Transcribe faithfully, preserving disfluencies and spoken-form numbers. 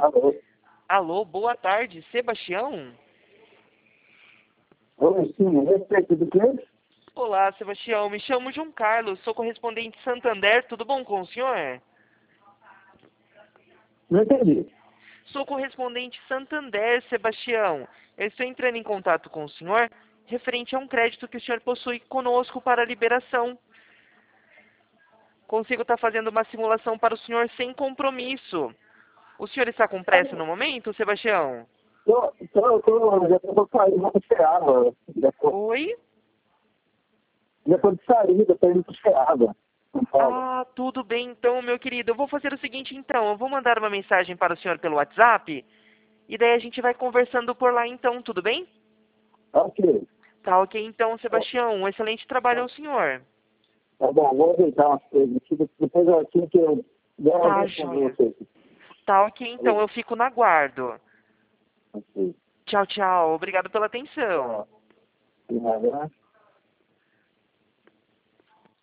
Alô? Alô, boa tarde, Sebastião? Oi, sim, a respeito do quê? Olá, Sebastião, me chamo João Carlos, sou correspondente Santander, tudo bom com o senhor? Não entendi. Sou correspondente Santander, Sebastião. Eu estou entrando em contato com o senhor referente a um crédito que o senhor possui conosco para liberação. Consigo estar fazendo uma simulação para o senhor sem compromisso. O senhor está com pressa no momento, Sebastião? Tô, tô, tô, já tô saindo, vou buscar água. Já tô, Oi? já tô de saída, tô indo buscar água. São Paulo. Ah, tudo bem então, meu querido. Eu vou fazer o seguinte então, eu vou mandar uma mensagem para o senhor pelo WhatsApp e daí a gente vai conversando por lá então, tudo bem? Ok. Tá ok então, Sebastião. Um excelente trabalho ao senhor. Tá bom, vou ajeitar umas coisas aqui, depois eu assim que eu der uma Tá, resposta pra joia. você. Tá ok então, eu fico na guardo. Ok. Tchau, tchau. Obrigado pela atenção. Tchau. De nada, né?